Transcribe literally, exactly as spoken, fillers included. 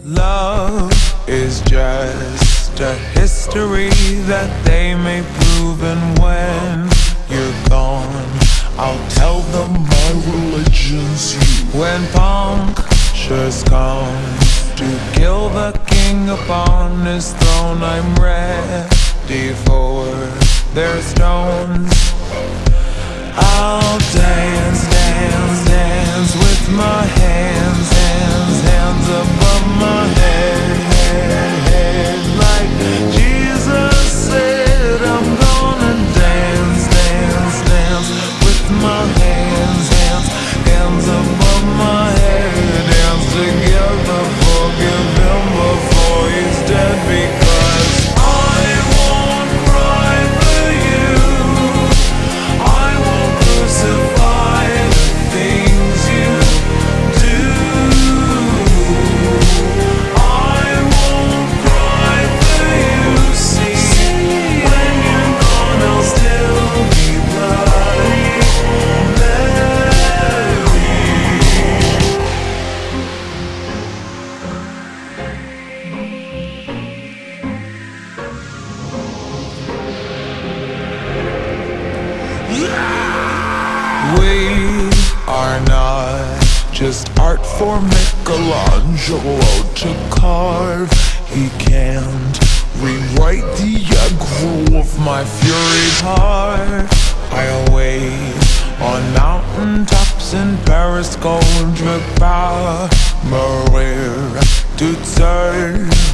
Love is just a history that they may prove, and when you're gone, I'll tell them my religion's you. When punctures come to kill the king upon his throne, I'm ready for their stones. I'll dance, dance, dance with my hands, hands, hands above my head, head, head. Like Jesus said, I'm gonna dance, dance, dance with my hands, hands, hands above my head. Dance together, forgive him before he's dead, because I won't cry for you. I won't crucify the things you do. I won't cry for you. See, when you're gone, I'll still be bloody Mary. We are not just art for Michelangelo to carve. He can't rewrite the aggro of my fury heart. I await on mountaintops in Paris, Gondra, Maria to turn